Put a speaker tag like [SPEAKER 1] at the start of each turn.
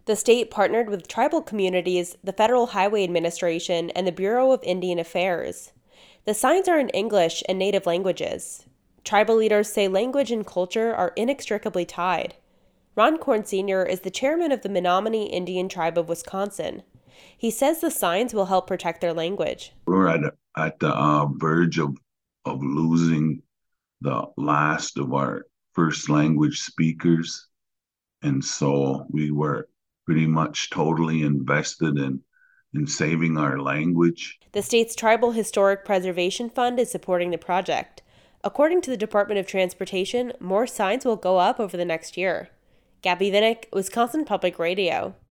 [SPEAKER 1] The state partnered with tribal communities, the Federal Highway Administration, and the Bureau of Indian Affairs. The signs are in English and native languages. Tribal leaders say language and culture are inextricably tied. Ron Korn Sr. is the chairman of the Menominee Indian Tribe of Wisconsin. He says the signs will help protect their language.
[SPEAKER 2] We're at the verge of losing the last of our first language speakers. And so we were pretty much totally invested in saving our language.
[SPEAKER 1] The state's Tribal Historic Preservation Fund is supporting the project. According to the Department of Transportation, more signs will go up over the next year. Gabby Vinnick, Wisconsin Public Radio.